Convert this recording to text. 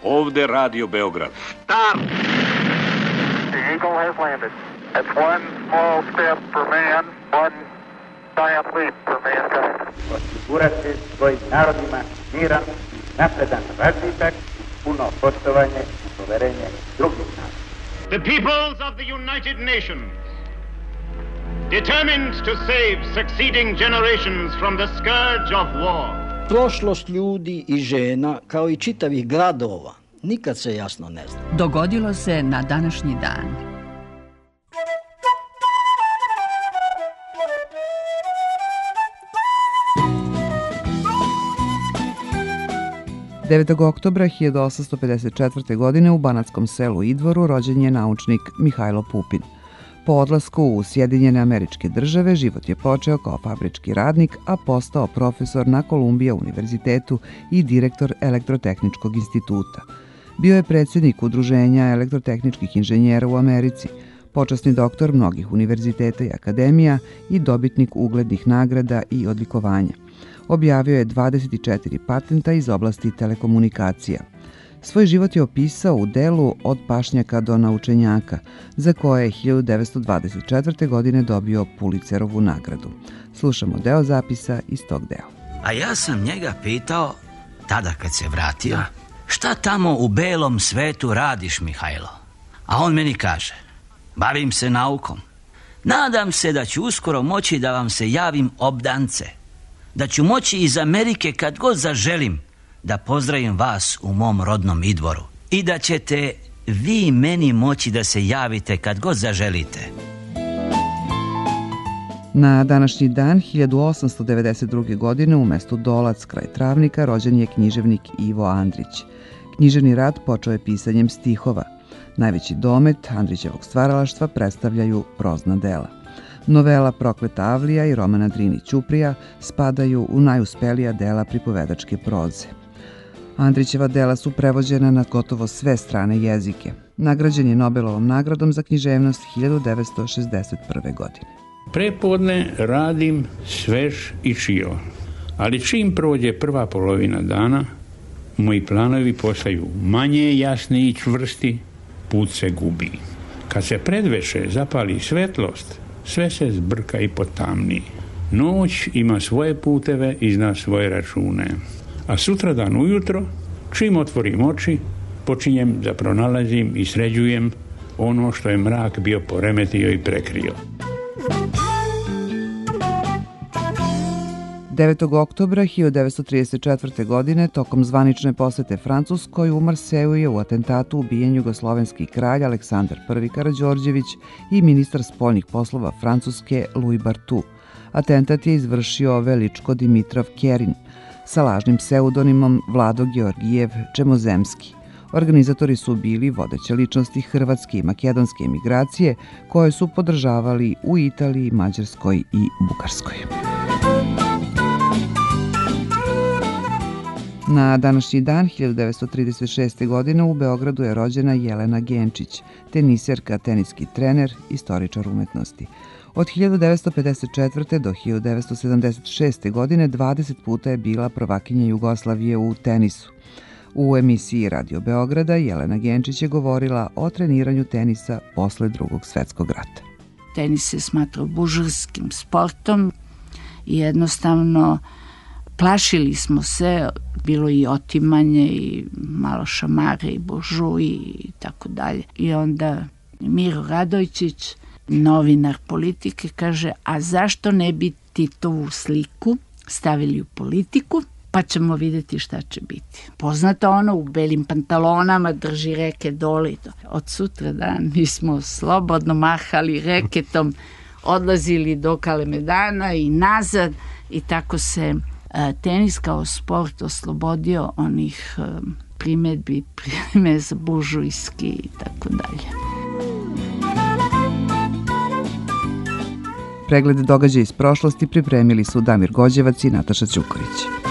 Ovde Radio Beograd. Stop! The Eagle has landed. It's one small step for man, one giant leap for mankind. Osigurati svojim narodima miran, napredan razvitak, puno poštovanje i poverenje drugih naroda. The peoples of the United Nations, determined to save succeeding generations from the scourge of war. Prošlost ljudi i žena, kao i čitavih gradova, nikad se jasno ne zna. Dogodilo se na današnji dan. Oktobra 1854. godine u banatskom selu Idvoru rođen je naučnik Mihajlo Pupin. Po odlasku u Sjedinjene Američke Države život je počeo kao fabrički radnik, a postao profesor na Kolumbija univerzitetu i direktor Elektrotehničkog instituta. Bio je predsjednik Udruženja elektrotehničkih inženjera u Americi, počasni doktor mnogih univerziteta i akademija i dobitnik uglednih nagrada i odlikovanja. Objavio je 24 patenta iz oblasti telekomunikacija. Svoj život je opisao u delu Od pašnjaka do naučenjaka, za koje je 1924. godine dobio Pulitzerovu nagradu. Slušamo deo zapisa iz tog dela. A ja sam njega pitao, tada kad se vratio, šta tamo u belom svetu radiš, Mihajlo? A on meni kaže, bavim se naukom. Nadam se da ću uskoro moći da vam se javim obdance. Da ću moći iz Amerike kad god zaželim da pozdravim vas u mom rodnom Idvoru i da ćete vi meni moći da se javite kad god zaželite. Na današnji dan 1892. godine u mestu Dolac kraj Travnika rođen je književnik Ivo Andrić. Književni rad počeo je pisanjem stihova. Najveći domet Andrićevog stvaralaštva predstavljaju prozna dela. Novela Prokleta Avlija i romana Drini Ćuprija spadaju u najuspelija dela pripovedačke proze. Andrićeva dela su prevođena na gotovo sve strane jezike. Nagrađen je Nobelovom nagradom za književnost 1961. godine. Prepodne radim svež i čio, ali čim prođe prva polovina dana, moji planovi postaju manje jasni i čvrsti, put se gubi. Kad se predveče zapali svetlost, sve se zbrka i potamni. Noć ima svoje puteve i zna svoje račune. A sutradan ujutro, čim otvorim oči, počinjem da pronalazim i sređujem ono što je mrak bio poremetio i prekrio. 9. oktobra 1934. godine tokom zvanične posete Francuskoj u Marseju je u atentatu ubijen jugoslovenski kralj Aleksandar I Karađorđević i ministar spoljnih poslova Francuske Louis Barthou. Atentat je izvršio Veličko Dimitrov Kerin sa lažnim pseudonimom Vlado Georgijev Čemozemski. Organizatori su bili vodeće ličnosti hrvatske i makedonske emigracije koje su podržavali u Italiji, Mađarskoj i Bugarskoj. Na današnji dan 1936. godine u Beogradu je rođena Jelena Genčić, teniserka, teniski trener, istoričar umetnosti. Od 1954. do 1976. godine 20 puta je bila prvakinja Jugoslavije u tenisu. U emisiji Radio Beograda Jelena Genčić je govorila o treniranju tenisa posle Drugog svetskog rata. Tenis se smatrao buržujskim sportom i jednostavno plašili smo se, bilo i otimanje i malo šamare i buržuji i tako dalje. I onda Miro Radojčić, novinar Politike, kaže, a zašto ne bi Titovu sliku stavili u Politiku, pa ćemo vidjeti šta će biti. Poznato ono, u belim pantalonama drži reket dole. Od sutra dan mi smo slobodno mahali reketom, odlazili do Kalemegdana i nazad i tako se tenis kao sport oslobodio onih primjedbi, primez buržujski i tako dalje. Pregled događaja iz prošlosti pripremili su Damir Gođevac i Nataša Ćukorić.